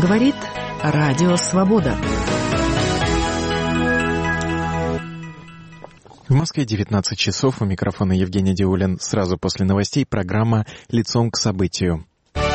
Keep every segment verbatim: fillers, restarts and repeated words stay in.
Говорит Радио Свобода. В Москве девятнадцать часов. У микрофона Евгений Диулин. Сразу после новостей программа «Лицом к событию».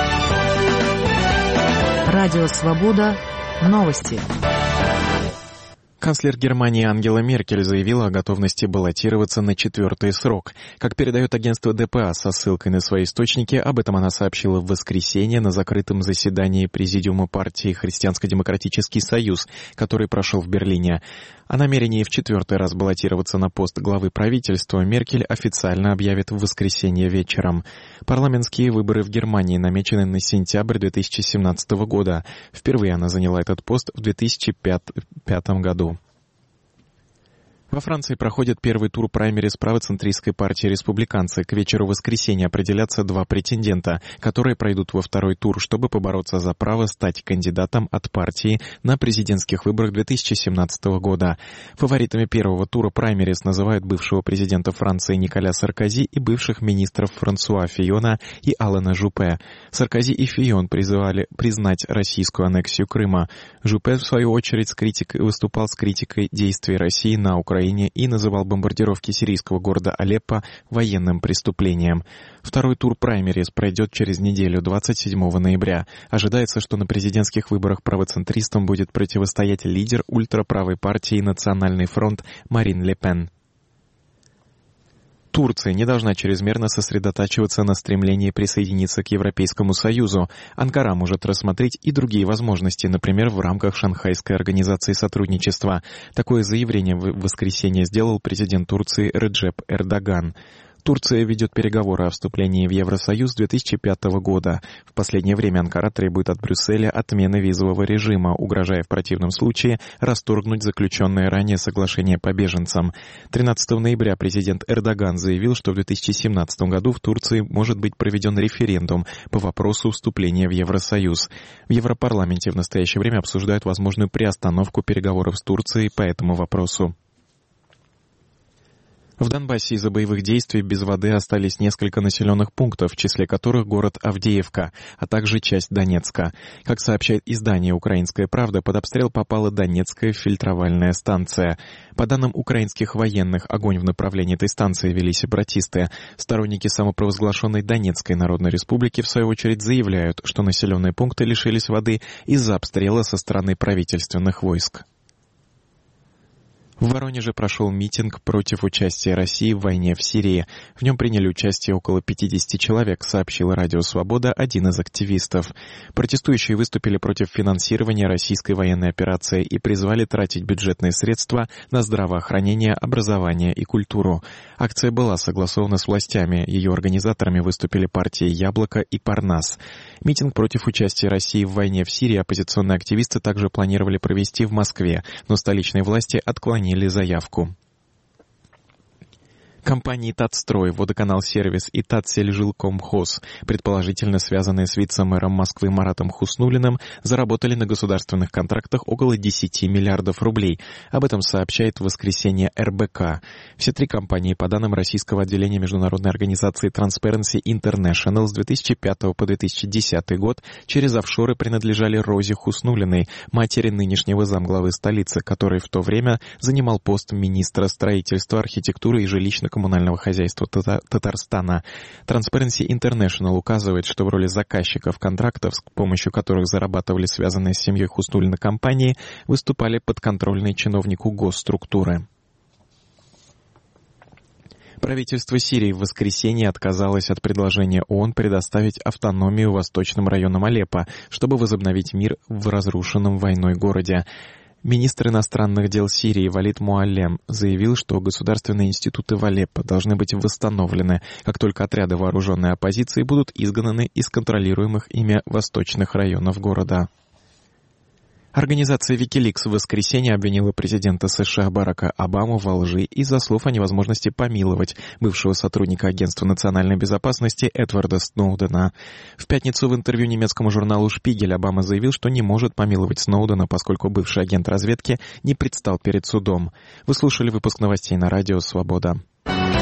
Радио Свобода. Новости. Канцлер Германии Ангела Меркель заявила о готовности баллотироваться на четвертый срок. Как передает агентство дэ пэ а со ссылкой на свои источники, об этом она сообщила в воскресенье на закрытом заседании Президиума партии «Христианско-демократический союз», который прошел в Берлине. О намерении в четвертый раз баллотироваться на пост главы правительства Меркель официально объявит в воскресенье вечером. Парламентские выборы в Германии намечены на сентябрь две тысячи семнадцатого года. Впервые она заняла этот пост в две тысячи пятом году. Во Франции проходит первый тур праймериз правоцентристской партии «Республиканцы». К вечеру воскресенья определятся два претендента, которые пройдут во второй тур, чтобы побороться за право стать кандидатом от партии на президентских выборах две тысячи семнадцатого года. Фаворитами первого тура праймериз называют бывшего президента Франции Николя Саркози и бывших министров Франсуа Фийона и Алана Жупе. Саркози и Фийон призывали признать российскую аннексию Крыма. Жупе, в свою очередь, с критикой, выступал с критикой действий России на Украине и называл бомбардировки сирийского города Алеппо военным преступлением. Второй тур праймериз пройдет через неделю, двадцать седьмого ноября. Ожидается, что на президентских выборах правоцентристам будет противостоять лидер ультраправой партии «Национальный фронт» Марин Ле Пен. Турция не должна чрезмерно сосредотачиваться на стремлении присоединиться к Европейскому Союзу. Анкара может рассмотреть и другие возможности, например, в рамках Шанхайской организации сотрудничества. Такое заявление в воскресенье сделал президент Турции Реджеп Эрдоган. Турция ведет переговоры о вступлении в Евросоюз с две тысячи пятого года. В последнее время Анкара требует от Брюсселя отмены визового режима, угрожая в противном случае расторгнуть заключенное ранее соглашение по беженцам. тринадцатого ноября президент Эрдоган заявил, что в две тысячи семнадцатом году в Турции может быть проведен референдум по вопросу вступления в Евросоюз. В Европарламенте в настоящее время обсуждают возможную приостановку переговоров с Турцией по этому вопросу. В Донбассе из-за боевых действий без воды остались несколько населенных пунктов, в числе которых город Авдеевка, а также часть Донецка. Как сообщает издание «Украинская правда», под обстрел попала Донецкая фильтровальная станция. По данным украинских военных, огонь в направлении этой станции вели сепаратисты. Сторонники самопровозглашенной Донецкой Народной Республики, в свою очередь, заявляют, что населенные пункты лишились воды из-за обстрела со стороны правительственных войск. В Воронеже прошел митинг против участия России в войне в Сирии. В нем приняли участие около пятидесяти человек, сообщил Радио Свобода один из активистов. Протестующие выступили против финансирования российской военной операции и призвали тратить бюджетные средства на здравоохранение, образование и культуру. Акция была согласована с властями. Ее организаторами выступили партии «Яблоко» и «Парнас». Митинг против участия России в войне в Сирии оппозиционные активисты также планировали провести в Москве, но столичные власти отклонили заявку. Компании «Татстрой», «Водоканал-сервис» и «Татсельжилкомхоз», предположительно связанные с вице-мэром Москвы Маратом Хуснуллиным, заработали на государственных контрактах около десяти миллиардов рублей. Об этом сообщает в воскресенье эр бэ ка. Все три компании, по данным российского отделения международной организации Transparency International, с две тысячи пятого по две тысячи десятый год через офшоры принадлежали Розе Хуснуллиной, матери нынешнего замглавы столицы, который в то время занимал пост министра строительства, архитектуры и жилищно коммунального хозяйства Татарстана. Transparency International указывает, что в роли заказчиков контрактов, с помощью которых зарабатывали связанные с семьей Хуснуллина компании, выступали подконтрольные чиновнику госструктуры. Правительство Сирии в воскресенье отказалось от предложения ООН предоставить автономию восточным районам Алеппо, чтобы возобновить мир в разрушенном войной городе. Министр иностранных дел Сирии Валид Муаллем заявил, что государственные институты в Алеппо должны быть восстановлены, как только отряды вооруженной оппозиции будут изгнаны из контролируемых ими восточных районов города. Организация Wikileaks в воскресенье обвинила президента США Барака Обаму во лжи из-за слов о невозможности помиловать бывшего сотрудника Агентства национальной безопасности Эдварда Сноудена. В пятницу в интервью немецкому журналу «Шпигель» Обама заявил, что не может помиловать Сноудена, поскольку бывший агент разведки не предстал перед судом. Вы слушали выпуск новостей на Радио Свобода.